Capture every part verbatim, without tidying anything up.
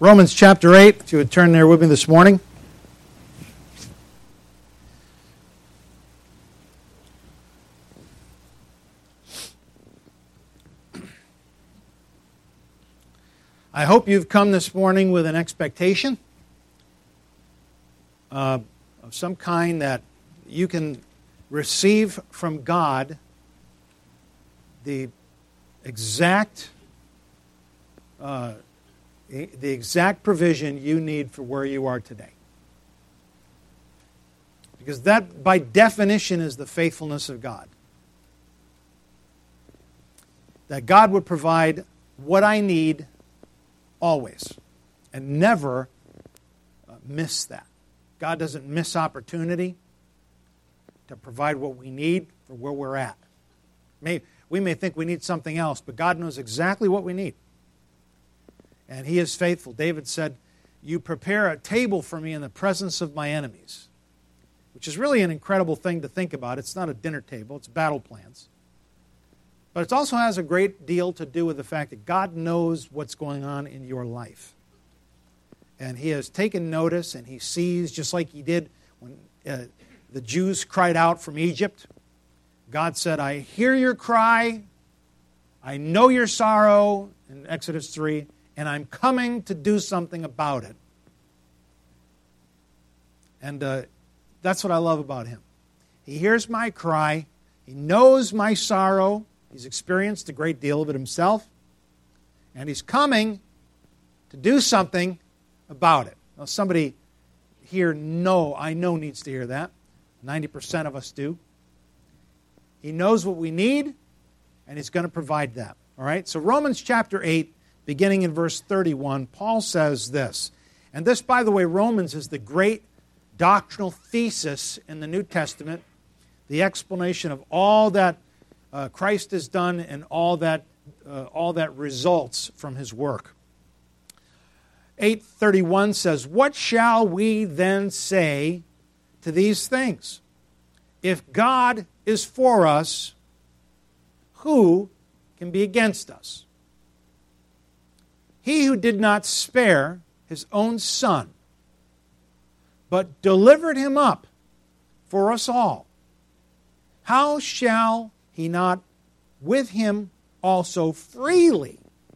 Romans chapter eight, if you would turn there with me this morning. I hope you've come this morning with an expectation uh, of some kind that you can receive from God the exact uh, the exact provision you need for where you are today. Because that, by definition, is the faithfulness of God. That God would provide what I need always, and never uh, miss that. God doesn't miss opportunity to provide what we need for where we're at. May, we may think we need something else, but God knows exactly what we need. And He is faithful. David said, "You prepare a table for me in the presence of my enemies," which is really an incredible thing to think about. It's not a dinner table, it's battle plans. But it also has a great deal to do with the fact that God knows what's going on in your life. And He has taken notice, and He sees, just like He did when uh, the Jews cried out from Egypt. God said, "I hear your cry, I know your sorrow," in Exodus three, "and I'm coming to do something about it." And uh, that's what I love about Him. He hears my cry, He knows my sorrow, He's experienced a great deal of it Himself, and He's coming to do something about it. Now, somebody here know, I know needs to hear that. ninety percent of us do. He knows what we need, and He's going to provide that. All right? So Romans chapter eight, beginning in verse thirty-one, Paul says this. And this, by the way, Romans is the great doctrinal thesis in the New Testament, the explanation of all that Uh, Christ has done and all that uh, all that results from His work. eight thirty-one says, "What shall we then say to these things? If God is for us, who can be against us? He who did not spare His own Son, but delivered Him up for us all, how shall He not with Him also freely,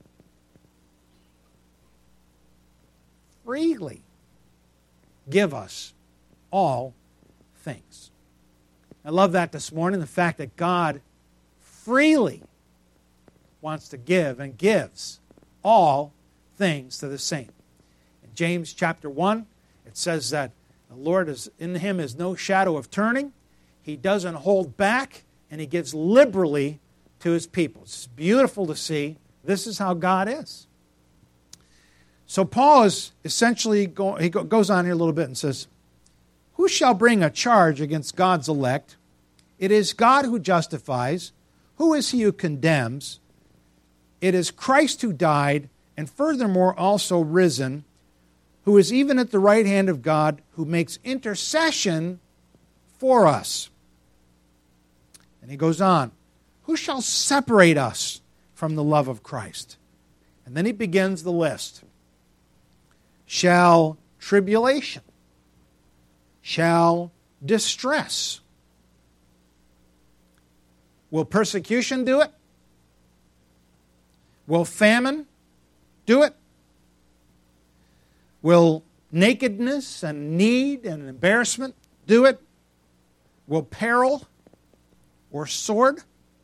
freely give us all things?" I love that this morning, the fact that God freely wants to give and gives all things to the saint. In James chapter one, it says that the Lord is in Him is no shadow of turning. He doesn't hold back, and He gives liberally to His people. It's beautiful to see. This is how God is. So Paul is essentially, go, he goes on here a little bit and says, "Who shall bring a charge against God's elect? It is God who justifies. Who is He who condemns? It is Christ who died, and furthermore also risen, who is even at the right hand of God, who makes intercession for us." And he goes on, "Who shall separate us from the love of Christ?" And then he begins the list. "Shall tribulation? Shall distress? Will persecution do it? Will famine do it? Will nakedness and need and embarrassment do it? Will peril or sword?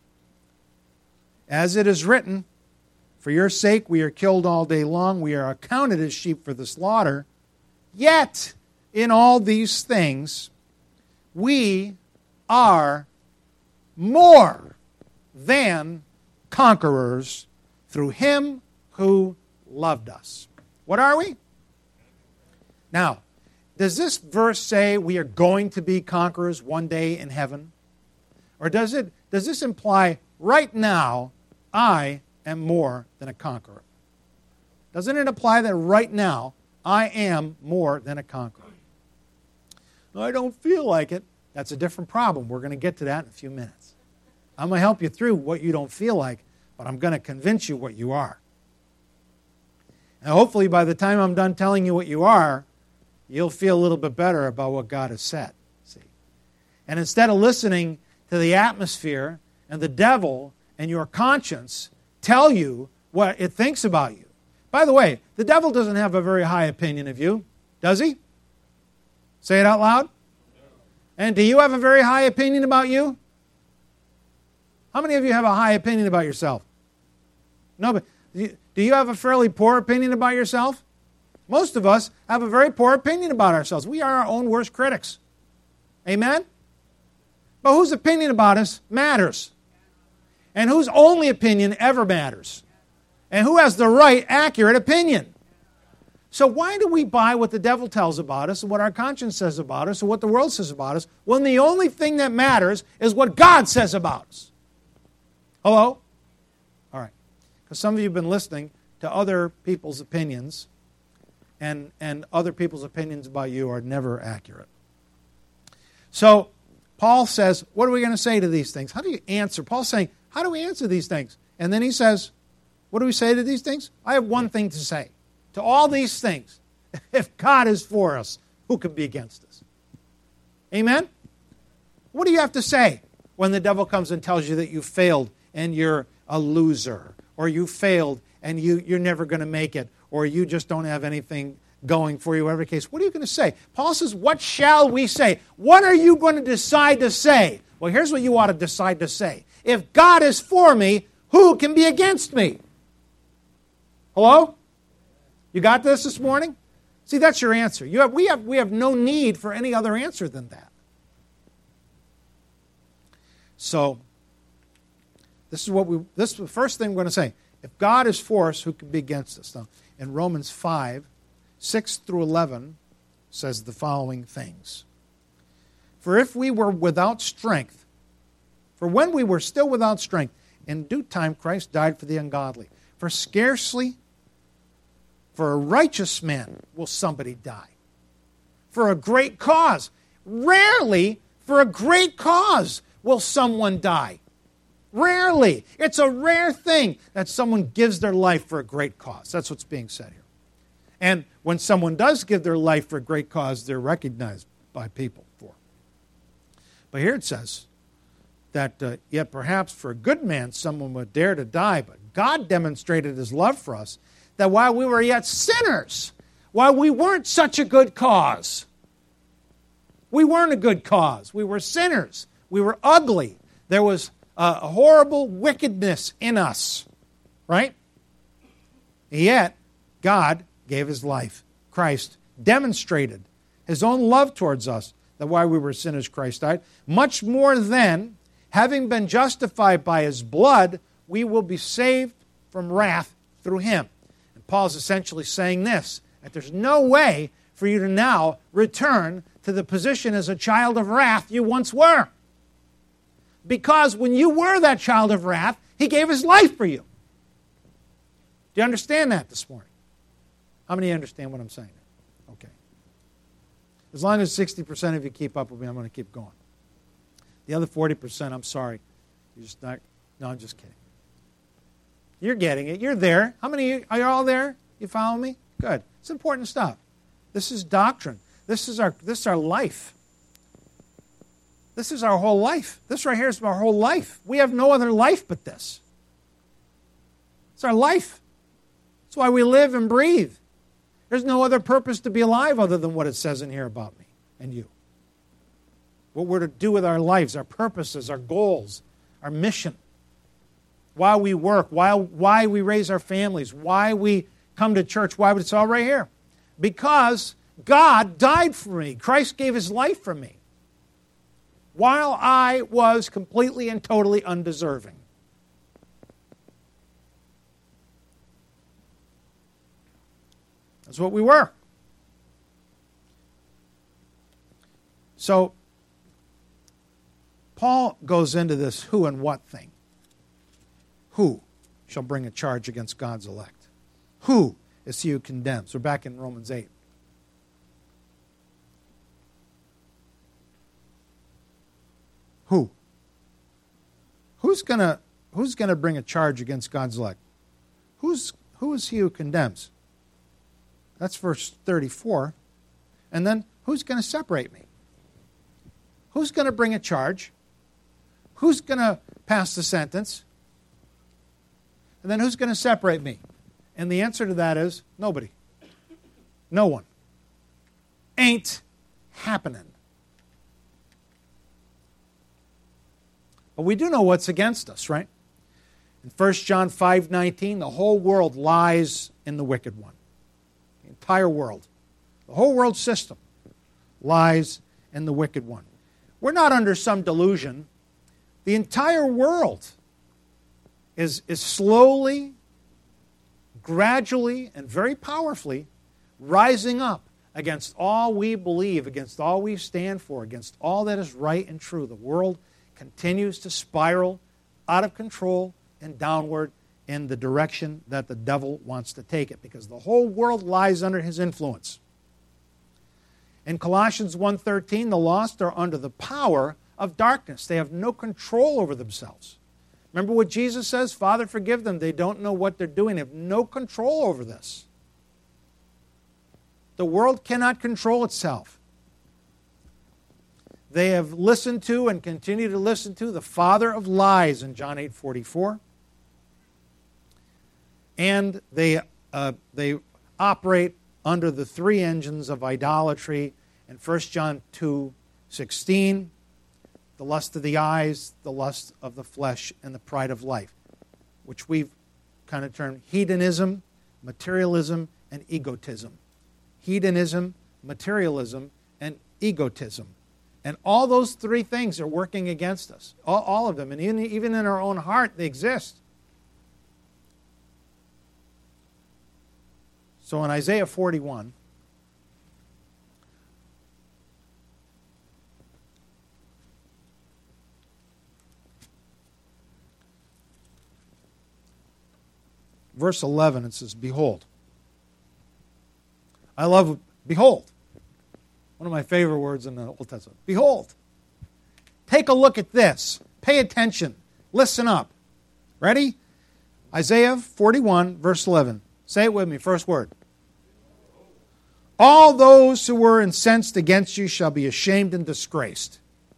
As it is written, for your sake we are killed all day long, we are accounted as sheep for the slaughter. Yet in all these things we are more than conquerors through Him who loved us." What are we? Now, does this verse say we are going to be conquerors one day in heaven? Or does it does this imply right now I am more than a conqueror? Doesn't it imply that right now I am more than a conqueror? I don't feel like it. That's a different problem. We're going to get to that in a few minutes. I'm going to help you through what you don't feel like, but I'm going to convince you what you are. And hopefully by the time I'm done telling you what you are, you'll feel a little bit better about what God has said. See? And instead of listening to the atmosphere and the devil and your conscience tell you what it thinks about you. By the way, the devil doesn't have a very high opinion of you, does he? Say it out loud. And do you have a very high opinion about you? How many of you have a high opinion about yourself? No, but do you have a fairly poor opinion about yourself? Most of us have a very poor opinion about ourselves. We are our own worst critics. Amen? But whose opinion about us matters? And whose only opinion ever matters? And who has the right, accurate opinion? So why do we buy what the devil tells about us and what our conscience says about us and what the world says about us when the only thing that matters is what God says about us? Hello? All right. Because some of you have been listening to other people's opinions, and, and other people's opinions about you are never accurate. So Paul says, what are we going to say to these things? How do you answer? Paul's saying, how do we answer these things? And then he says, what do we say to these things? I have one thing to say. To all these things, if God is for us, who can be against us? Amen? What do you have to say when the devil comes and tells you that you failed and you're a loser, or you failed and you, you're never going to make it, or you just don't have anything going for you, whatever the case? What are you going to say? Paul says, what shall we say? What are you going to decide to say? Well, here's what you ought to decide to say. If God is for me, who can be against me? Hello? You got this this morning? See, that's your answer. You have, we, have, we have no need for any other answer than that. So, this is what we. This is the first thing we're going to say. If God is for us, who can be against us? Now, in Romans five, six through eleven, says the following things. For if we were without strength, for when we were still without strength, in due time Christ died for the ungodly. For scarcely for a righteous man will somebody die. For a great cause. Rarely for a great cause will someone die. Rarely. It's a rare thing that someone gives their life for a great cause. That's what's being said here. And when someone does give their life for a great cause, they're recognized by people for it. But here it says that uh, yet perhaps for a good man someone would dare to die, but God demonstrated his love for us, that while we were yet sinners, while we weren't such a good cause, we weren't a good cause. We were sinners. We were ugly. There was a horrible wickedness in us, right? Yet, God gave his life. Christ demonstrated his own love towards us, that while we were sinners, Christ died. Much more then, having been justified by his blood, we will be saved from wrath through him. And Paul's essentially saying this, that there's no way for you to now return to the position as a child of wrath you once were. Because when you were that child of wrath, he gave his life for you. Do you understand that this morning? How many understand what I'm saying? Okay. As long as sixty percent of you keep up with me, I'm going to keep going. The other forty percent, I'm sorry. You're just not, no, I'm just kidding. You're getting it. You're there. How many of you, are you all there? You follow me? Good. It's important stuff. This is doctrine. This is our, this is our life. This is our whole life. This right here is our whole life. We have no other life but this. It's our life. That's why we live and breathe. There's no other purpose to be alive other than what it says in here about me and you. What we're to do with our lives, our purposes, our goals, our mission. Why we work, why, why we raise our families, why we come to church, why it's all right here. Because God died for me. Christ gave his life for me, while I was completely and totally undeserving. That's what we were. So, Paul goes into this who and what thing. Who shall bring a charge against God's elect? Who is he who condemns? We're back in Romans eight. Who? Who's gonna Who's gonna bring a charge against God's elect? Who's Who is he who condemns? That's verse thirty-four. And then, who's going to separate me? Who's going to bring a charge? Who's going to pass the sentence? And then who's going to separate me? And the answer to that is nobody. No one. Ain't happening. But we do know what's against us, right? In First John five nineteen, the whole world lies in the wicked one. The entire world. The whole world system lies in the wicked one. We're not under some delusion. The entire world is, is slowly, gradually, and very powerfully rising up against all we believe, against all we stand for, against all that is right and true. The world continues to spiral out of control and downward in the direction that the devil wants to take it, because the whole world lies under his influence. In Colossians one thirteen, the lost are under the power of darkness. They have no control over themselves. Remember what Jesus says? Father, forgive them. They don't know what they're doing. They have no control over this. The world cannot control itself. They have listened to and continue to listen to the father of lies in John eight forty-four. And they, uh, they operate under the three engines of idolatry in First John two sixteen, the lust of the eyes, the lust of the flesh, and the pride of life, which we've kind of termed hedonism, materialism, and egotism. Hedonism, materialism, and egotism. And all those three things are working against us. All, all of them. And even, even in our own heart, they exist. So in Isaiah forty-one, verse eleven, it says, behold. I love, behold. One of my favorite words in the Old Testament. Behold. Take a look at this. Pay attention. Listen up. Ready? Isaiah forty-one, verse eleven. Say it with me. First word. All those who were incensed against you shall be ashamed and disgraced.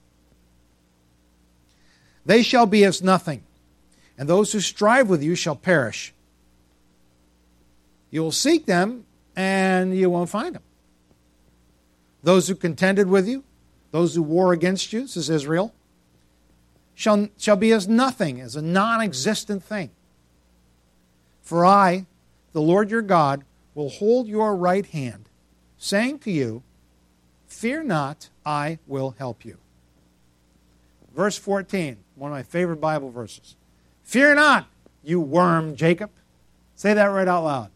They shall be as nothing, and those who strive with you shall perish. You will seek them, and you won't find them. Those who contended with you, those who war against you, says Israel, shall, shall be as nothing, as a non-existent thing. For I, the Lord your God, will hold your right hand, saying to you, fear not, I will help you. Verse fourteen, one of my favorite Bible verses. Fear not, you worm Jacob. Say that right out loud.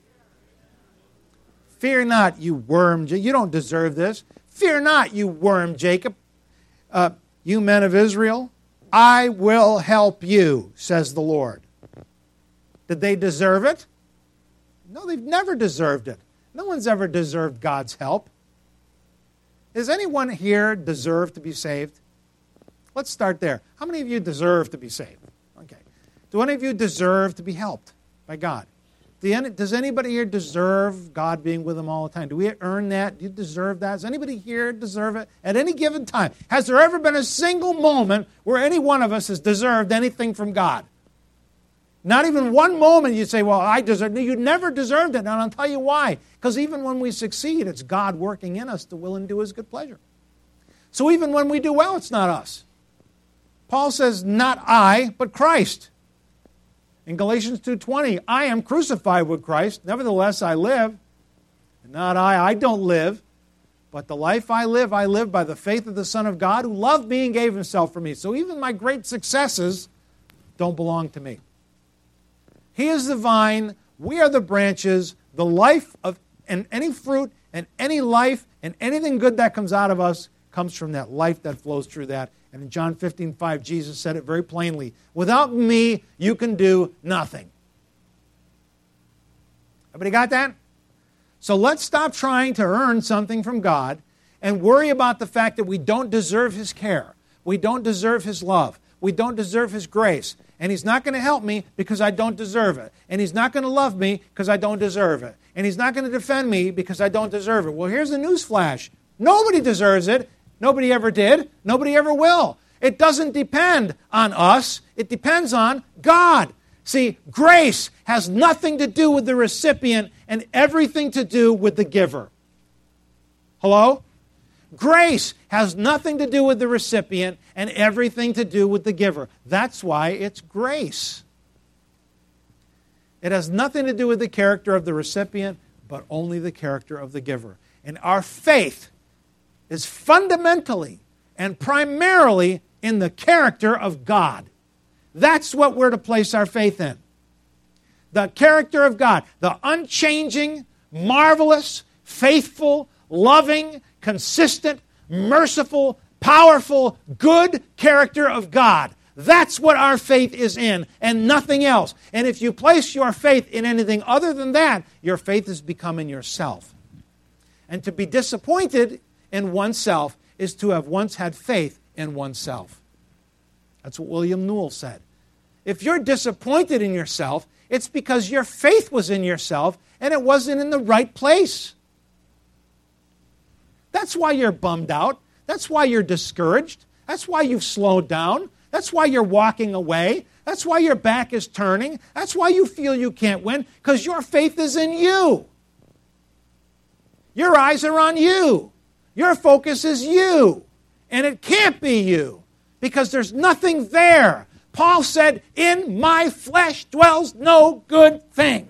Fear not, you worm Jacob. You don't deserve this. Fear not, you worm Jacob. Uh, you men of Israel, I will help you, says the Lord. Did they deserve it? No, they've never deserved it. No one's ever deserved God's help. Does anyone here deserve to be saved? Let's start there. How many of you deserve to be saved? Okay. Do any of you deserve to be helped by God? Does anybody here deserve God being with them all the time? Do we earn that? Do you deserve that? Does anybody here deserve it? At any given time, has there ever been a single moment where any one of us has deserved anything from God? Not even one moment you say, well, I deserve it. You never deserved it, and I'll tell you why. Because even when we succeed, it's God working in us to will and do His good pleasure. So even when we do well, it's not us. Paul says, not I, but Christ. In Galatians two twenty, I am crucified with Christ, nevertheless I live. And not I, I don't live, but the life I live, I live by the faith of the Son of God who loved me and gave Himself for me. So even my great successes don't belong to me. He is the vine, we are the branches, the life of, and any fruit and any life and anything good that comes out of us comes from that life that flows through that. And in John fifteen five, Jesus said it very plainly, without me, you can do nothing. Everybody got that? So let's stop trying to earn something from God and worry about the fact that we don't deserve His care. We don't deserve His love. we don't deserve His grace. And He's not going to help me because I don't deserve it. And He's not going to love me because I don't deserve it. And He's not going to defend me because I don't deserve it. Well, here's the news flash. Nobody deserves it. Nobody ever did. Nobody ever will. It doesn't depend on us. It depends on God. See, grace has nothing to do with the recipient and everything to do with the giver. Hello? Grace has nothing to do with the recipient and everything to do with the giver. That's why it's grace. It has nothing to do with the character of the recipient, but only the character of the giver. And our faith is fundamentally and primarily in the character of God. That's what we're to place our faith in. The character of God, the unchanging, marvelous, faithful, loving, consistent, merciful, powerful, good character of God. That's what our faith is in, and nothing else. And if you place your faith in anything other than that, your faith is becoming yourself. And to be disappointed in oneself is to have once had faith in oneself. That's what William Newell said. If you're disappointed in yourself, it's because your faith was in yourself and it wasn't in the right place. That's why you're bummed out. That's why you're discouraged. That's why you've slowed down. That's why you're walking away. That's why your back is turning. That's why you feel you can't win, because your faith is in you. Your eyes are on you. Your focus is you. And it can't be you, because there's nothing there. Paul said, in my flesh dwells no good thing.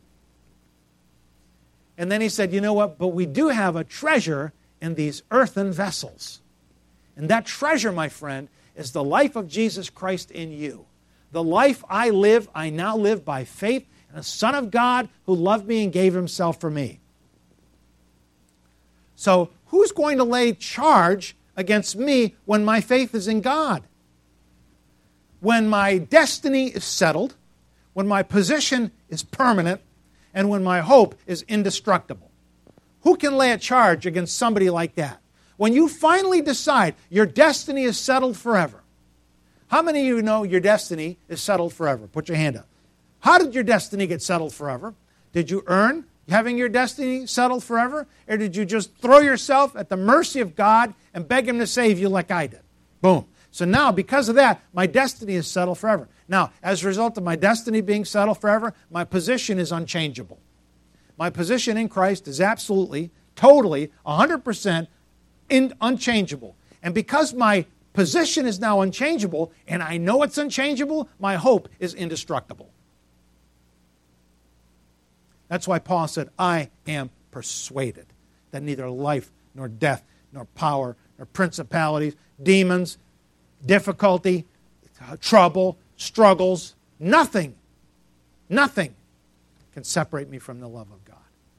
And then he said, you know what? But we do have a treasure in these earthen vessels. And that treasure, my friend, is the life of Jesus Christ in you. The life I live, I now live by faith in the Son of God who loved me and gave Himself for me. So who's going to lay charge against me when my faith is in God? When my destiny is settled, when my position is permanent, and when my hope is indestructible. Who can lay a charge against somebody like that? When you finally decide your destiny is settled forever. How many of you know your destiny is settled forever? Put your hand up. How did your destiny get settled forever? Did you earn having your destiny settled forever? Or did you just throw yourself at the mercy of God and beg Him to save you like I did? Boom. So now, because of that, my destiny is settled forever. Now, as a result of my destiny being settled forever, my position is unchangeable. My position in Christ is absolutely, totally, one hundred percent in, unchangeable. And because my position is now unchangeable, and I know it's unchangeable, my hope is indestructible. That's why Paul said, I am persuaded that neither life, nor death, nor power, nor principalities, demons, difficulty, trouble, struggles, nothing, nothing can separate me from the love of God.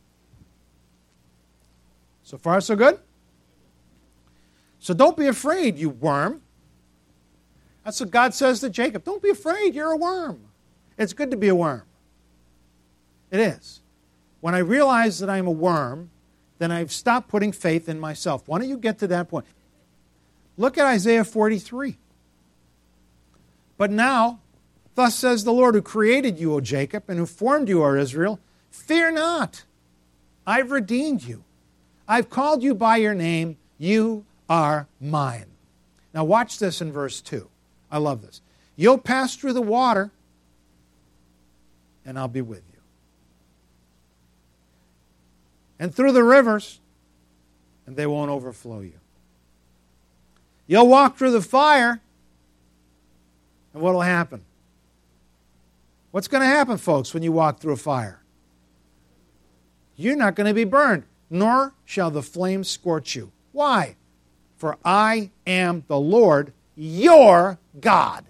So far, so good? So don't be afraid, you worm. That's what God says to Jacob. Don't be afraid, you're a worm. It's good to be a worm. It is. When I realize that I'm a worm, then I've stopped putting faith in myself. Why don't you get to that point? Look at Isaiah forty-three. But now, thus says the Lord who created you, O Jacob, and who formed you, O Israel, fear not. I've redeemed you. I've called you by your name. You are mine. Now watch this in verse two. I love this. You'll pass through the water, and I'll be with you. And through the rivers, and they won't overflow you. You'll walk through the fire, and what will happen? What's going to happen, folks, when you walk through a fire? You're not going to be burned, nor shall the flames scorch you. Why? For I am the Lord, your God.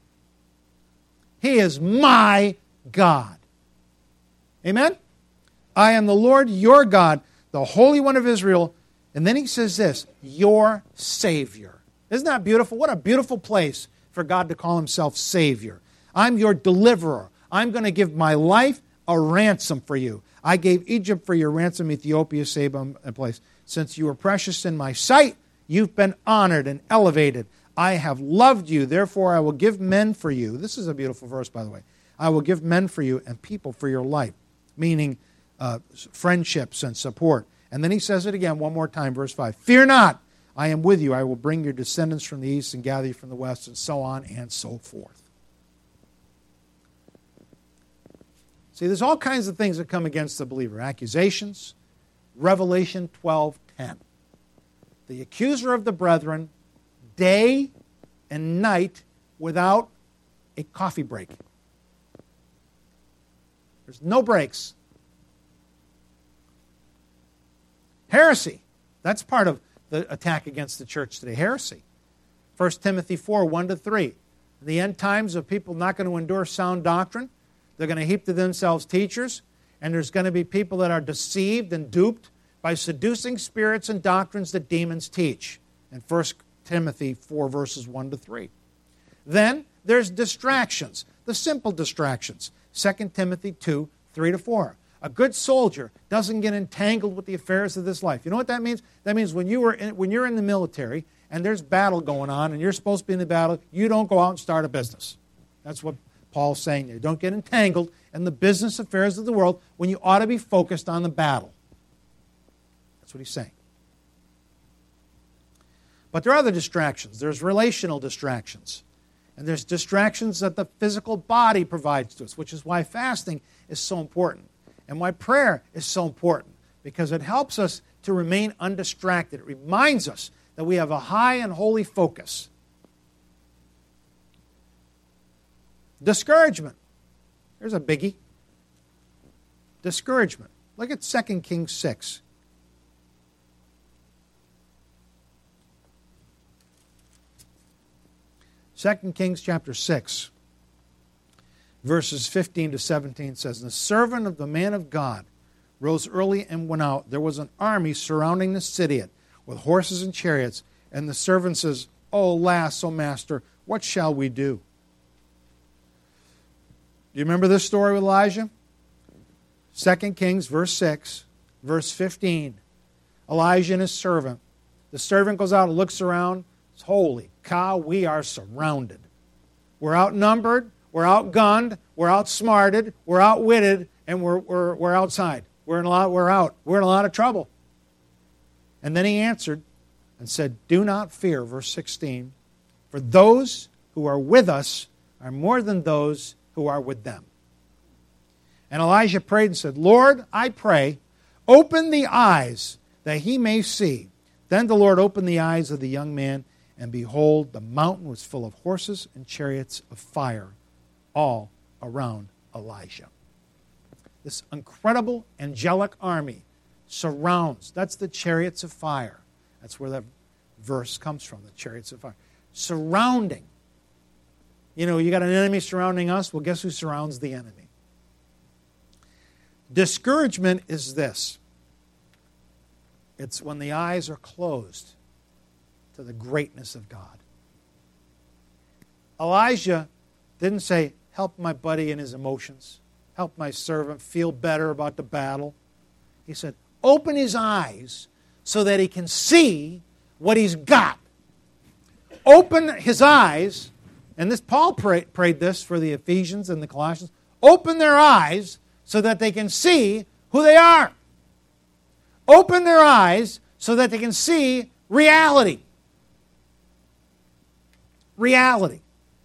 He is my God. Amen? I am the Lord, your God, the Holy One of Israel. And then he says this, your Savior. Isn't that beautiful? What a beautiful place for God to call Himself Savior. I'm your deliverer. I'm going to give my life a ransom for you. I gave Egypt for your ransom, Ethiopia, Saba, and place. Since you were precious in my sight, you've been honored and elevated. I have loved you, therefore I will give men for you. This is a beautiful verse, by the way. I will give men for you and people for your life, meaning uh, friendships and support. And then he says it again one more time, verse five. Fear not, I am with you. I will bring your descendants from the east and gather you from the west, and so on and so forth. See, there's all kinds of things that come against the believer. Accusations, Revelation twelve ten. The accuser of the brethren, day and night without a coffee break. There's no breaks. Heresy. That's part of the attack against the church today. Heresy. First Timothy four, one to three. In the end times of people not going to endure sound doctrine. They're going to heap to themselves teachers. And there's going to be people that are deceived and duped by seducing spirits and doctrines that demons teach. In First Timothy four, verses one to three. Then there's distractions. The simple distractions. Second Timothy two, three to four. A good soldier doesn't get entangled with the affairs of this life. You know what that means? That means when you were in, when you're in the military and there's battle going on and you're supposed to be in the battle, you don't go out and start a business. That's what Paul's saying there. Don't get entangled in the business affairs of the world when you ought to be focused on the battle. That's what he's saying. But there are other distractions. There's relational distractions. And there's distractions that the physical body provides to us, which is why fasting is so important. And why prayer is so important, because it helps us to remain undistracted. It reminds us that we have a high and holy focus. Discouragement. Here's a biggie. Discouragement. Look at Second Kings six. Second Kings chapter six. Verses fifteen to seventeen says, the servant of the man of God rose early and went out. There was an army surrounding the city with horses and chariots. And the servant says, oh, alas, O master, what shall we do? Do you remember this story with Elijah? Second Kings, verse six, verse fifteen. Elijah and his servant. The servant goes out and looks around. It's holy cow, we are surrounded. We're outnumbered. We're outgunned, we're outsmarted, we're outwitted, and we're, we're, we're outside. We're, in a lot, we're out. We're in a lot of trouble. And then he answered and said, do not fear, verse sixteen, for those who are with us are more than those who are with them. And Elijah prayed and said, Lord, I pray, open the eyes that he may see. Then the Lord opened the eyes of the young man, and behold, the mountain was full of horses and chariots of fire, all around Elijah. This incredible angelic army surrounds. That's the chariots of fire. That's where that verse comes from, the chariots of fire. Surrounding. You know, you got an enemy surrounding us. Well, guess who surrounds the enemy? Discouragement is this. It's when the eyes are closed to the greatness of God. Elijah didn't say, help my buddy in his emotions. Help my servant feel better about the battle. He said, open his eyes so that he can see what he's got. Open his eyes, and this Paul pray, prayed this for the Ephesians and the Colossians. Open their eyes so that they can see who they are. Open their eyes so that they can see reality. Reality.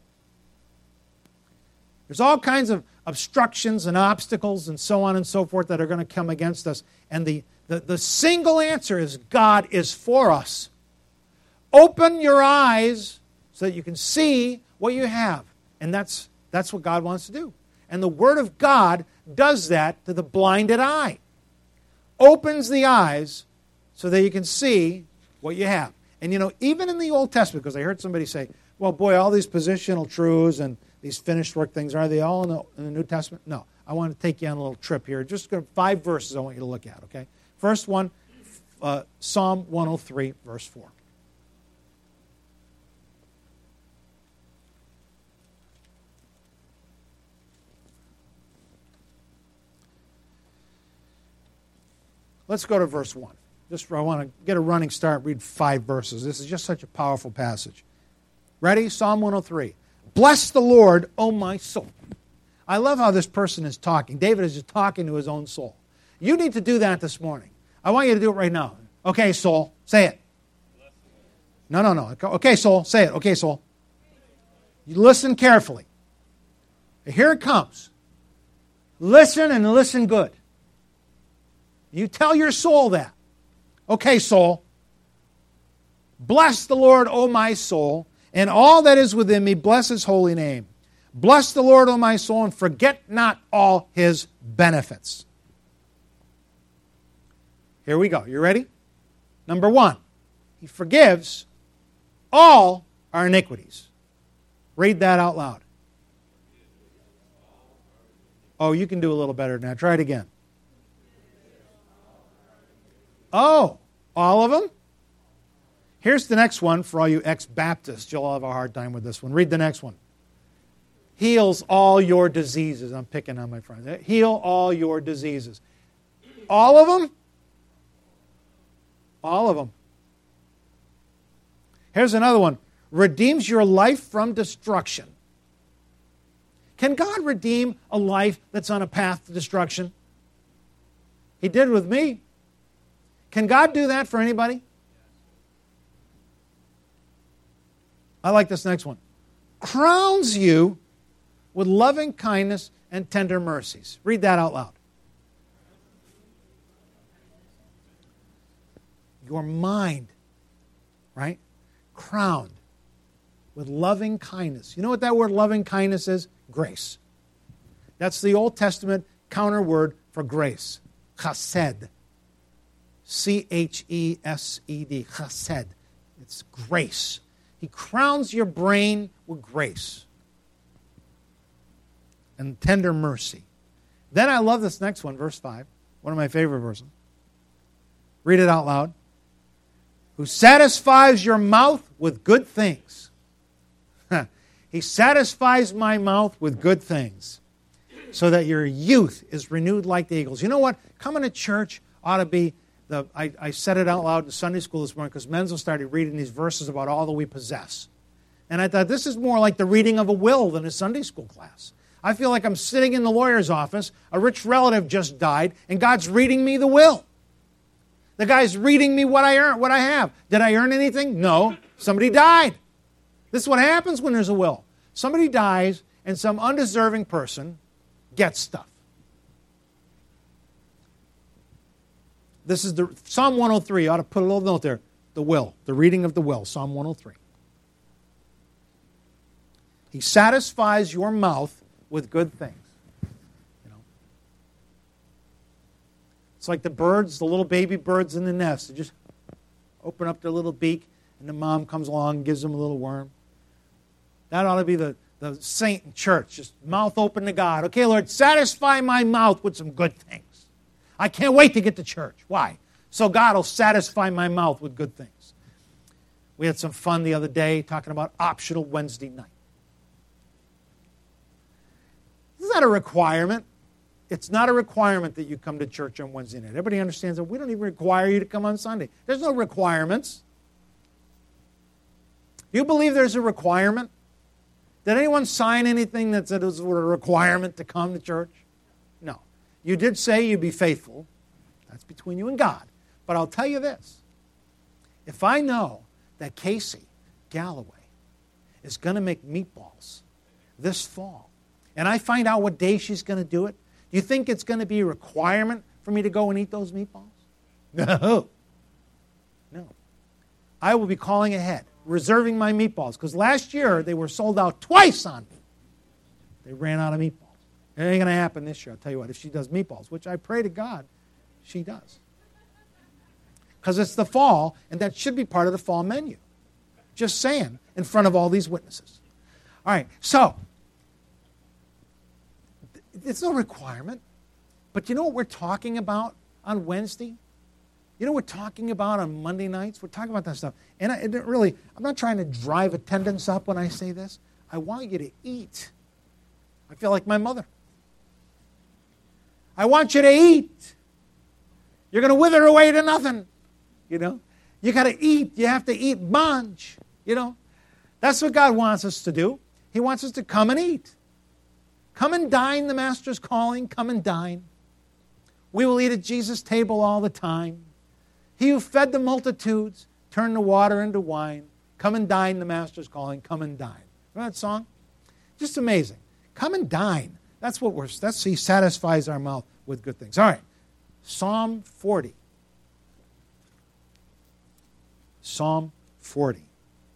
There's all kinds of obstructions and obstacles and so on and so forth that are going to come against us. And the, the, the single answer is God is for us. Open your eyes so that you can see what you have. And that's, that's what God wants to do. And the Word of God does that to the blinded eye. Opens the eyes so that you can see what you have. And you know, even in the Old Testament, because I heard somebody say, well, boy, all these positional truths and these finished work things, are they all in the, in the New Testament? No. I want to take you on a little trip here. Just five verses I want you to look at, okay? First one, uh, Psalm one oh three, verse four. Let's go to verse one. Just I want to get a running start, read five verses. This is just such a powerful passage. Ready? Psalm one oh three. Bless the Lord, O my soul. I love how this person is talking. David is just talking to his own soul. You need to do that this morning. I want you to do it right now. Okay, soul, say it. No, no, no. Okay, soul, say it. Okay, soul. You listen carefully. Here it comes. Listen and listen good. You tell your soul that. Okay, soul. Bless the Lord, O my soul, and all that is within me, bless his holy name. Bless the Lord, O my soul, and forget not all his benefits. Here we go. You ready? Number one, he forgives all our iniquities. Read that out loud. Oh, you can do a little better than that. Try it again. Oh, all of them? Here's the next one for all you ex-Baptists. You'll have a hard time with this one. Read the next one. Heals all your diseases. I'm picking on my friends. Heal all your diseases. All of them? All of them. Here's another one. Redeems your life from destruction. Can God redeem a life that's on a path to destruction? He did with me. Can God do that for anybody? I like this next one. Crowns you with loving kindness and tender mercies. Read that out loud. Your mind, right? Crowned with loving kindness. You know what that word loving kindness is? Grace. That's the Old Testament counter word for grace. Chesed. C H E S E D. Chesed. It's grace. He crowns your brain with grace and tender mercy. Then I love this next one, verse five. One of my favorite verses. Read it out loud. Who satisfies your mouth with good things. He satisfies my mouth with good things so that your youth is renewed like the eagles. You know what? Coming to church ought to be, the. I, I said it out loud in Sunday school this morning because Menzel started reading these verses about all that we possess. And I thought this is more like the reading of a will than a Sunday school class. I feel like I'm sitting in the lawyer's office, a rich relative just died, and God's reading me the will. The guy's reading me what I earn, what I have. Did I earn anything? No. Somebody died. This is what happens when there's a will. Somebody dies, and some undeserving person gets stuff. This is the Psalm one oh three. You ought to put a little note there. The will. The reading of the will. Psalm one oh three. He satisfies your mouth with good things. You know, it's like the birds, the little baby birds in the nest. They just open up their little beak, and the mom comes along and gives them a little worm. That ought to be the, the saint in church. Just mouth open to God. Okay, Lord, satisfy my mouth with some good things. I can't wait to get to church. Why? So God will satisfy my mouth with good things. We had some fun the other day talking about optional Wednesday night. Is that a requirement? It's not a requirement that you come to church on Wednesday night. Everybody understands that we don't even require you to come on Sunday. There's no requirements. You believe there's a requirement? Did anyone sign anything that said it was a requirement to come to church? No. You did say you'd be faithful. That's between you and God. But I'll tell you this. If I know that Casey Galloway is going to make meatballs this fall, and I find out what day she's going to do it, do you think it's going to be a requirement for me to go and eat those meatballs? No. No. I will be calling ahead, reserving my meatballs, because last year they were sold out twice on me. They ran out of meatballs. It ain't going to happen this year, I'll tell you what, if she does meatballs, which I pray to God she does. Because it's the fall, and that should be part of the fall menu. Just saying, in front of all these witnesses. All right, so, it's no requirement, but you know what we're talking about on Wednesday? You know what we're talking about on Monday nights? We're talking about that stuff. And I, it really, I'm not trying to drive attendance up when I say this. I want you to eat. I feel like my mother. I want you to eat. You're going to wither away to nothing. You know? You got to eat. You have to eat bunch. You know? That's what God wants us to do. He wants us to come and eat. Come and dine, the Master's calling. Come and dine. We will eat at Jesus' table all the time. He who fed the multitudes turned the water into wine. Come and dine, the Master's calling. Come and dine. Remember that song? Just amazing. Come and dine. That's what we're, that's, he satisfies our mouth with good things. All right. Psalm forty. Psalm forty.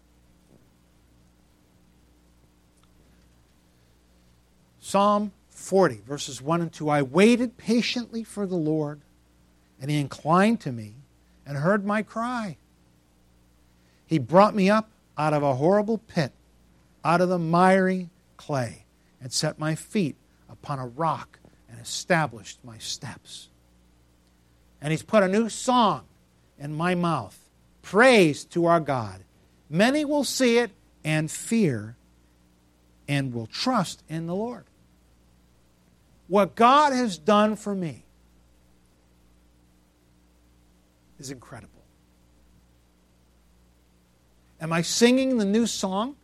Psalm forty, verses one and two. I waited patiently for the Lord, and he inclined to me and heard my cry. He brought me up out of a horrible pit, out of the miry clay, and set my feet upon a rock and established my steps. And he's put a new song in my mouth, praise to our God. Many will see it and fear and will trust in the Lord. What God has done for me is incredible. Am I singing the new song?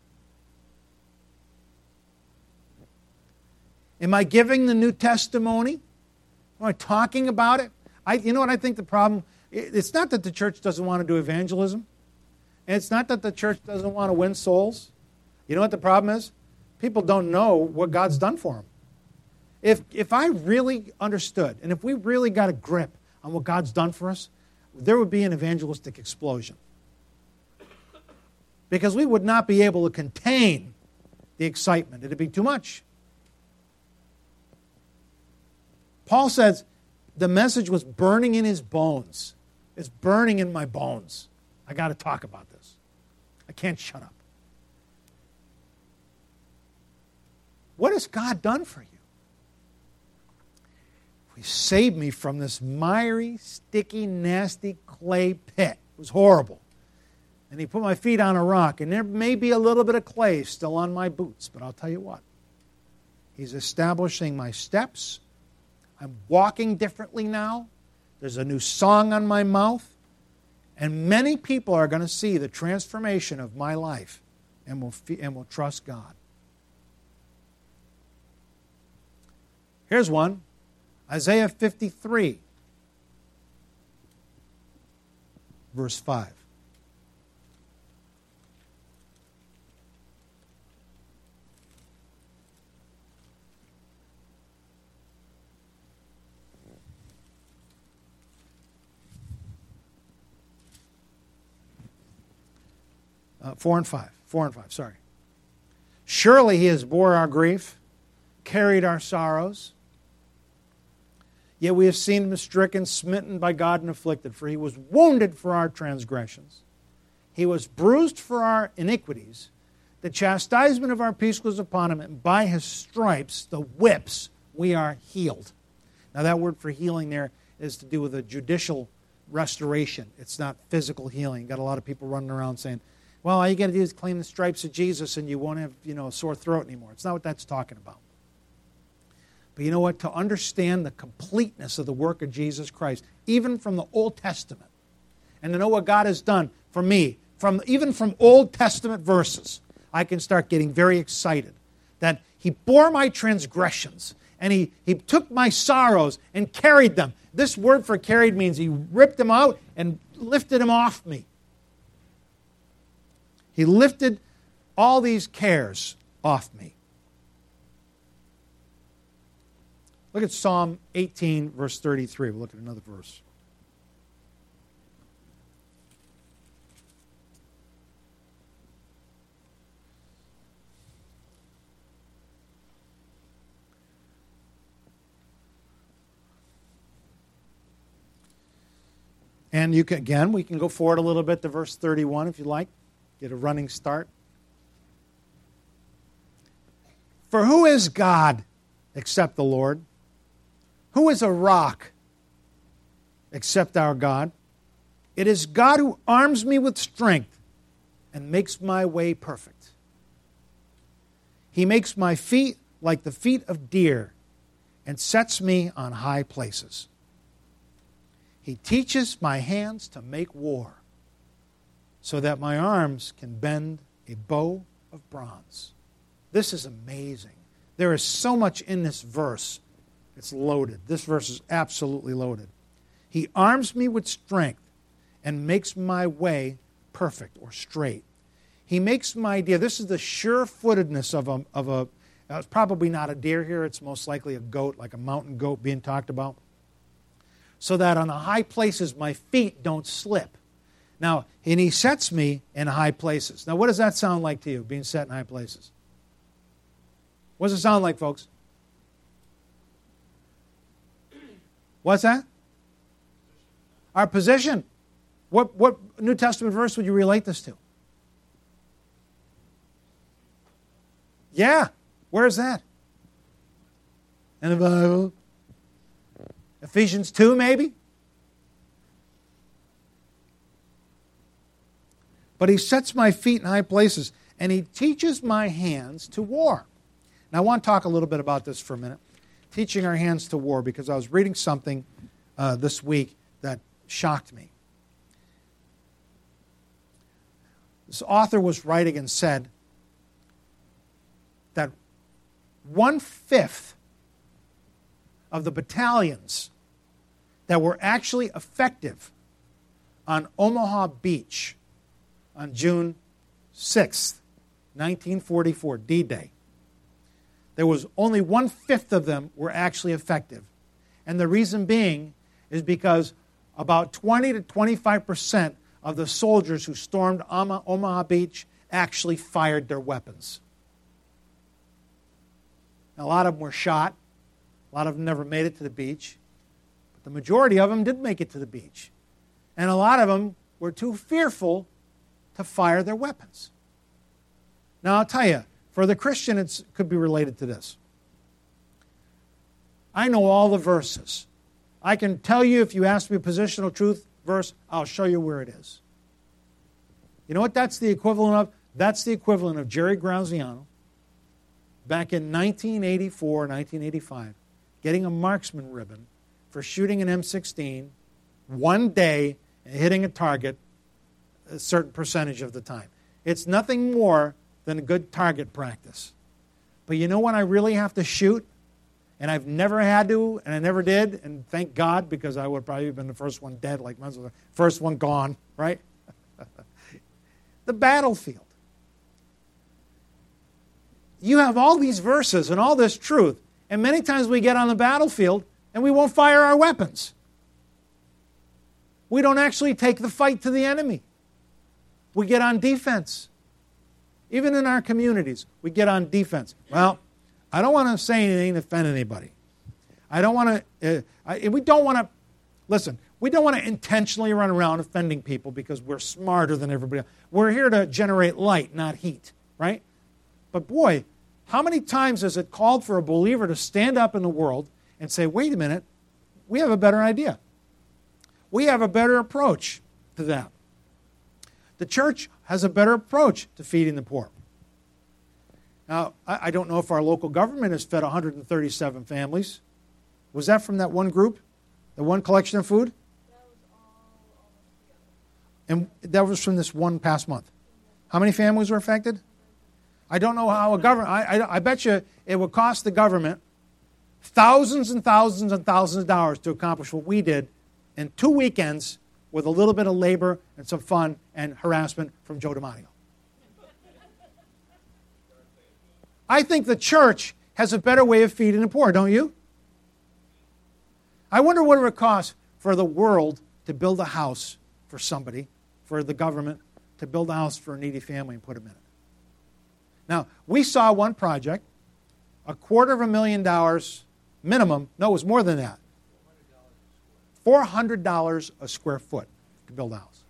Am I giving the new testimony? Am I talking about it? I, you know what I think the problem, it's not that the church doesn't want to do evangelism. And it's not that the church doesn't want to win souls. You know what the problem is? People don't know what God's done for them. If, if I really understood, and if we really got a grip on what God's done for us, there would be an evangelistic explosion. Because we would not be able to contain the excitement. It would be too much. Paul says the message was burning in his bones. It's burning in my bones. I got to talk about this. I can't shut up. What has God done for you? He saved me from this miry, sticky, nasty clay pit. It was horrible. And he put my feet on a rock, and there may be a little bit of clay still on my boots, but I'll tell you what. He's establishing my steps. I'm walking differently now. There's a new song on my mouth. And many people are going to see the transformation of my life and will, and will trust God. Here's one. Isaiah fifty-three, verse five. Uh, four and five. Four and five, sorry. Surely he has bore our grief, carried our sorrows. Yet we have seen him stricken, smitten by God, and afflicted. For he was wounded for our transgressions. He was bruised for our iniquities. The chastisement of our peace was upon him, and by his stripes, the whips, we are healed. Now that word for healing there is to do with a judicial restoration. It's not physical healing. Got a lot of people running around saying, well, all you got to do is claim the stripes of Jesus and you won't have, you know, a sore throat anymore. It's not what that's talking about. But you know what? To understand the completeness of the work of Jesus Christ, even from the Old Testament, and to know what God has done for me, from even from Old Testament verses, I can start getting very excited that he bore my transgressions and he, he took my sorrows and carried them. This word for carried means he ripped them out and lifted them off me. He lifted all these cares off me. Look at Psalm eighteen, verse thirty-three. We'll look at another verse. And you can, again, we can go forward a little bit to verse thirty-one if you like. Get a running start. For who is God except the Lord? Who is a rock except our God? It is God who arms me with strength and makes my way perfect. He makes my feet like the feet of deer and sets me on high places. He teaches my hands to make war so that my arms can bend a bow of bronze. This is amazing. There is so much in this verse. It's loaded. This verse is absolutely loaded. He arms me with strength and makes my way perfect or straight. He makes my deer. This is the sure-footedness of a, of a uh, it's probably not a deer here. It's most likely a goat, like a mountain goat being talked about. So that on the high places my feet don't slip. Now, and he sets me in high places. Now, what does that sound like to you, being set in high places? What does it sound like, folks? What's that? Our position. What, what New Testament verse would you relate this to? Yeah. Where is that? In the Bible? Ephesians two, maybe? But he sets my feet in high places, and he teaches my hands to war. Now, I want to talk a little bit about this for a minute. Teaching our hands to war, because I was reading something uh, this week that shocked me. This author was writing and said that one-fifth of the battalions that were actually effective on Omaha Beach on June sixth, nineteen forty-four, D-Day, there was only one-fifth of them were actually effective. And the reason being is because about twenty to twenty-five percent of the soldiers who stormed Omaha Beach actually fired their weapons. Now, a lot of them were shot. A lot of them never made it to the beach. But the majority of them did make it to the beach. And a lot of them were too fearful to fire their weapons. Now, I'll tell you, for the Christian, it could be related to this. I know all the verses. I can tell you, if you ask me a positional truth verse, I'll show you where it is. You know what that's the equivalent of? That's the equivalent of Jerry Graziano back in nineteen eighty-four, nineteen eighty-five, getting a marksman ribbon for shooting an M sixteen one day and hitting a target a certain percentage of the time. It's nothing more than a good target practice. But you know when I really have to shoot? And I've never had to, and I never did, and thank God, because I would probably have been the first one dead, like the first one gone, right? The battlefield. You have all these verses and all this truth, and many times we get on the battlefield and we won't fire our weapons. We don't actually take the fight to the enemy. We get on defense. Even in our communities, we get on defense. Well, I don't want to say anything to offend anybody. I don't want to, uh, I, we don't want to, listen, we don't want to intentionally run around offending people because we're smarter than everybody else. We're here to generate light, not heat, right? But boy, how many times has it called for a believer to stand up in the world and say, wait a minute, we have a better idea. We have a better approach to that. The church has a better approach to feeding the poor. Now, I don't know if our local government has fed one hundred thirty-seven families. Was that from that one group? The one collection of food? That was all almost And that was from this one past month. How many families were affected? I don't know how a government, I, I, I bet you it would cost the government thousands and thousands and thousands of dollars to accomplish what we did in two weekends with a little bit of labor and some fun and harassment from Joe DiMaggio. I think the church has a better way of feeding the poor, don't you? I wonder what it would cost for the world to build a house for somebody, for the government to build a house for a needy family and put them in it. Now, we saw one project, a quarter of a million dollars minimum. No, it was more than that. four hundred dollars a square foot to build a house.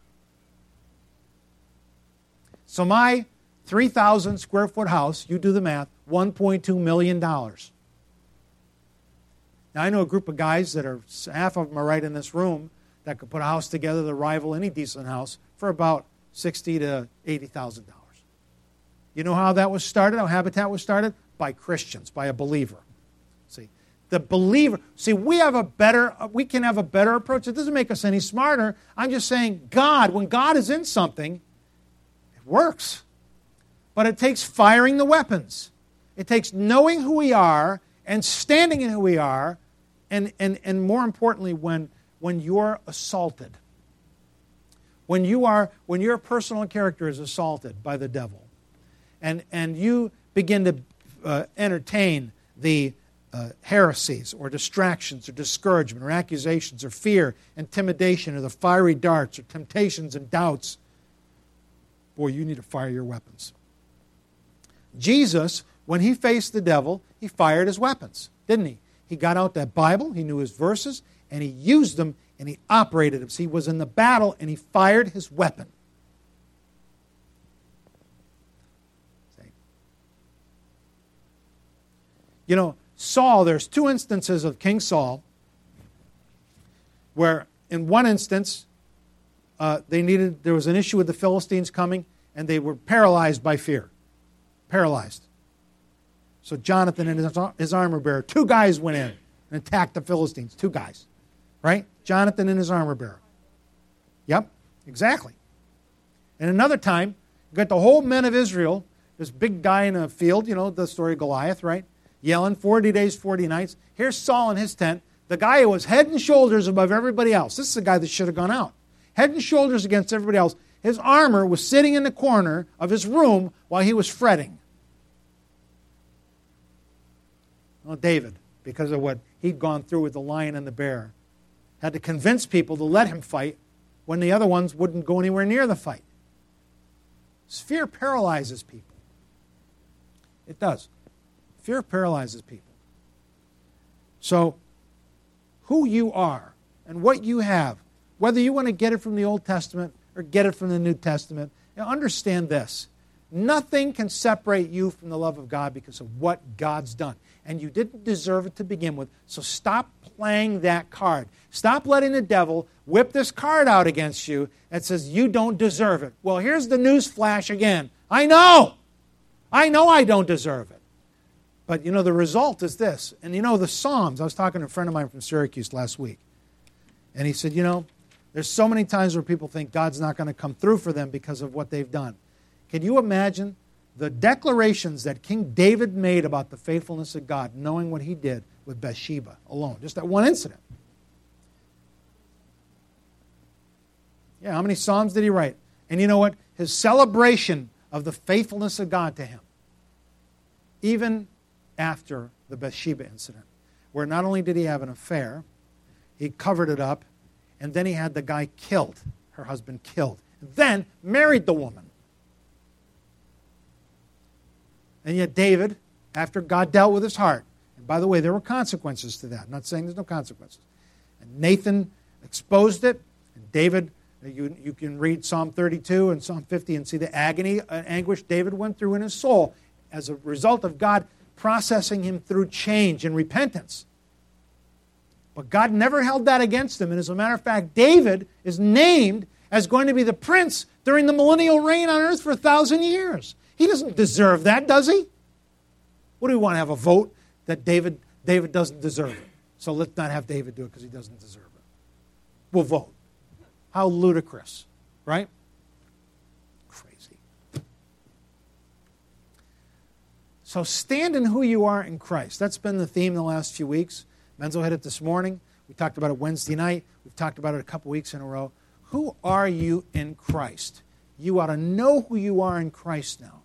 So my three thousand square foot house, you do the math, one point two million dollars. Now, I know a group of guys that are, half of them are right in this room, that could put a house together to rival any decent house for about sixty thousand to eighty thousand dollars. You know how that was started, how Habitat was started? By Christians, by a believer. See, the believer, see, we have a better, we can have a better approach. It doesn't make us any smarter. I'm just saying God, when God is in something, it works. But it takes firing the weapons. It takes knowing who we are and standing in who we are, and, and, and more importantly, when, when you're assaulted. When you are, when your personal character is assaulted by the devil, and, and you begin to uh, entertain the uh, heresies or distractions or discouragement or accusations or fear, intimidation, or the fiery darts or temptations and doubts, boy, you need to fire your weapons. Jesus, when he faced the devil, he fired his weapons, didn't he? He got out that Bible, he knew his verses, and he used them, and he operated them. So he was in the battle, and he fired his weapon. See? You know, Saul, there's two instances of King Saul where in one instance uh, they needed, there was an issue with the Philistines coming, and they were paralyzed by fear. Paralyzed. So Jonathan and his, his armor bearer, two guys went in and attacked the Philistines. Two guys. Right? Jonathan and his armor bearer. Yep, exactly. And another time, you got the whole men of Israel, this big guy in a field, you know, the story of Goliath, right? Yelling, forty days, forty nights. Here's Saul in his tent, the guy who was head and shoulders above everybody else. This is the guy that should have gone out. Head and shoulders against everybody else. His armor was sitting in the corner of his room while he was fretting. Well, David, because of what he'd gone through with the lion and the bear, had to convince people to let him fight when the other ones wouldn't go anywhere near the fight. Fear paralyzes people. It does. Fear paralyzes people. So, who you are and what you have, whether you want to get it from the Old Testament or get it from the New Testament, now understand this. Nothing can separate you from the love of God because of what God's done. And you didn't deserve it to begin with, so stop playing that card. Stop letting the devil whip this card out against you that says you don't deserve it. Well, here's the news flash again. I know. I know I don't deserve it. But, you know, the result is this. And, you know, the Psalms, I was talking to a friend of mine from Syracuse last week, and he said, you know, there's so many times where people think God's not going to come through for them because of what they've done. Can you imagine the declarations that King David made about the faithfulness of God, knowing what he did with Bathsheba alone? Just that one incident. Yeah, how many Psalms did he write? And you know what? His celebration of the faithfulness of God to him, even after the Bathsheba incident, where not only did he have an affair, he covered it up, and then he had the guy killed, her husband killed, and then married the woman. And yet David, after God dealt with his heart, and by the way, there were consequences to that. I'm not saying there's no consequences. And Nathan exposed it, and David, you, you can read Psalm thirty-two and Psalm fifty and see the agony and anguish David went through in his soul as a result of God processing him through change and repentance. But God never held that against him. And as a matter of fact, David is named as going to be the prince during the millennial reign on earth for a thousand years. He doesn't deserve that, does he? What do we want to have a vote that David, David doesn't deserve it? So let's not have David do it because he doesn't deserve it. We'll vote. How ludicrous, right? Crazy. So stand in who you are in Christ. That's been the theme the last few weeks. Menzo had it this morning. We talked about it Wednesday night. We've talked about it a couple weeks in a row. Who are you in Christ? You ought to know who you are in Christ now.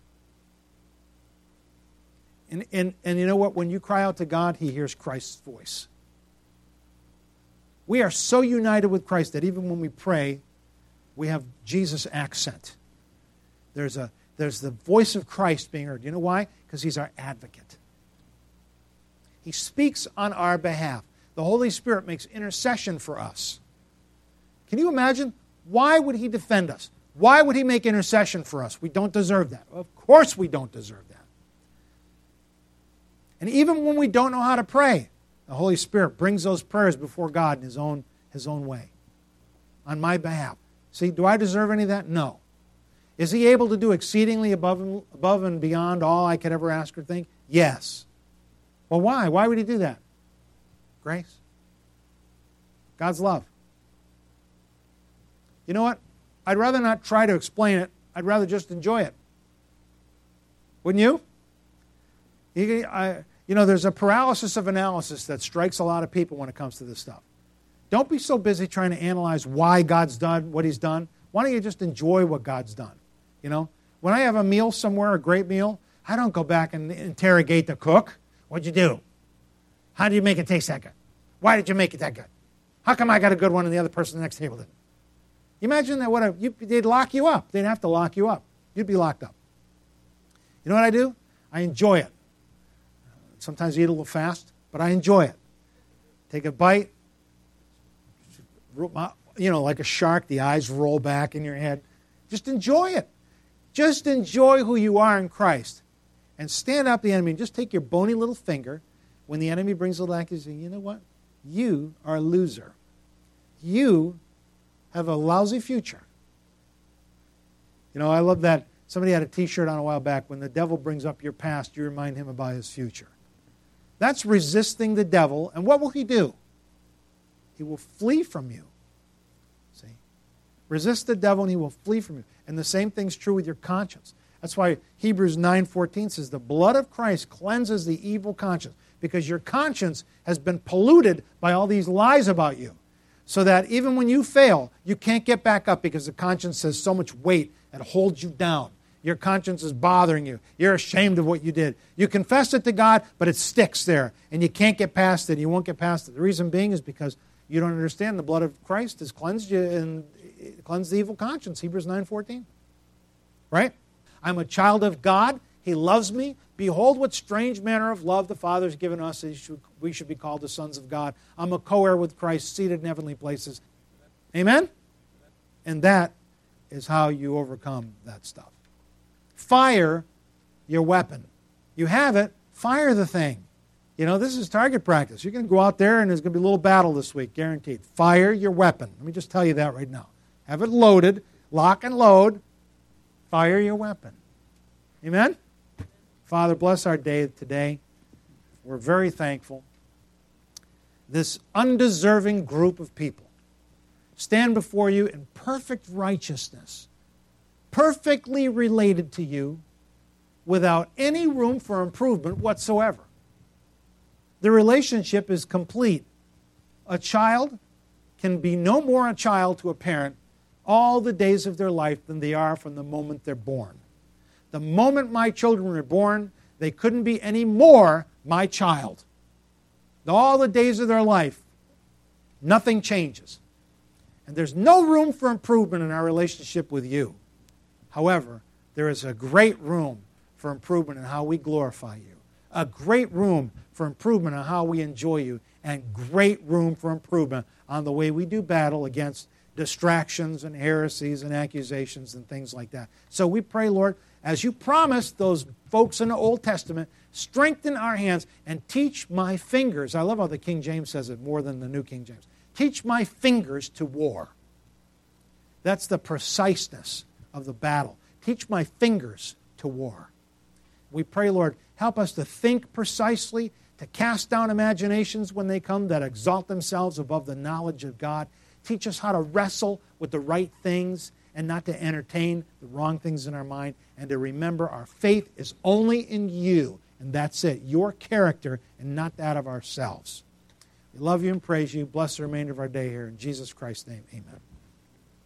And, and, and you know what? When you cry out to God, He hears Christ's voice. We are so united with Christ that even when we pray, we have Jesus' accent. There's, a, there's the voice of Christ being heard. You know why? Because He's our advocate. He speaks on our behalf. The Holy Spirit makes intercession for us. Can you imagine? Why would He defend us? Why would He make intercession for us? We don't deserve that. Of course we don't deserve that. And even when we don't know how to pray, the Holy Spirit brings those prayers before God in His own, His own way, on my behalf. See, do I deserve any of that? No. Is He able to do exceedingly above and, above and beyond all I could ever ask or think? Yes. Well, why? Why would He do that? Grace. God's love. You know what? I'd rather not try to explain it. I'd rather just enjoy it. Wouldn't you? You, I, you know, there's a paralysis of analysis that strikes a lot of people when it comes to this stuff. Don't be so busy trying to analyze why God's done what he's done. Why don't you just enjoy what God's done? You know, when I have a meal somewhere, a great meal, I don't go back and interrogate the cook. What'd you do? How did you make it taste that good? Why did you make it that good? How come I got a good one and the other person at the next table didn't? You imagine that what a, you, they'd lock you up. They'd have to lock you up. You'd be locked up. You know what I do? I enjoy it. Sometimes I eat a little fast, but I enjoy it. Take a bite. You know, like a shark, the eyes roll back in your head. Just enjoy it. Just enjoy who you are in Christ. And stand up the enemy and just take your bony little finger when the enemy brings a little accusation. You know what? You are a loser. You have a lousy future. You know, I love that. Somebody had a t-shirt on a while back. When the devil brings up your past, you remind him about his future. That's resisting the devil. And what will he do? He will flee from you. See? Resist the devil and he will flee from you. And the same thing's true with your conscience. That's why Hebrews nine fourteen says the blood of Christ cleanses the evil conscience, because your conscience has been polluted by all these lies about you. So that even when you fail, you can't get back up because the conscience has so much weight that holds you down. Your conscience is bothering you. You're ashamed of what you did. You confess it to God, but it sticks there. And you can't get past it. You won't get past it. The reason being is because you don't understand the blood of Christ has cleansed you and cleansed the evil conscience. Hebrews nine fourteen. Right? I'm a child of God. He loves me. Behold what strange manner of love the Father has given us. We should be called the sons of God. I'm a co-heir with Christ, seated in heavenly places. Amen? And that is how you overcome that stuff. Fire your weapon. You have it, fire the thing. You know, this is target practice. You're going to go out there and there's going to be a little battle this week, guaranteed. Fire your weapon. Let me just tell you that right now. Have it loaded, lock and load. Fire your weapon. Amen? Father, bless our day today. We're very thankful. This undeserving group of people stand before you in perfect righteousness, perfectly related to you, without any room for improvement whatsoever. The relationship is complete. A child can be no more a child to a parent all the days of their life than they are from the moment they're born. The moment my children were born, they couldn't be any more my child. All the days of their life, nothing changes. And there's no room for improvement in our relationship with you. However, there is a great room for improvement in how we glorify you. A great room for improvement on how we enjoy you. And great room for improvement on the way we do battle against distractions and heresies and accusations and things like that. So we pray, Lord, as you promised those folks in the Old Testament, strengthen our hands and teach my fingers. I love how the King James says it more than the New King James. Teach my fingers to war. That's the preciseness of the battle. Teach my fingers to war. We pray, Lord, help us to think precisely, to cast down imaginations when they come that exalt themselves above the knowledge of God. Teach us how to wrestle with the right things and not to entertain the wrong things in our mind, and to remember our faith is only in you, and that's it, your character and not that of ourselves. We love you and praise you. Bless the remainder of our day here. In Jesus Christ's name, amen.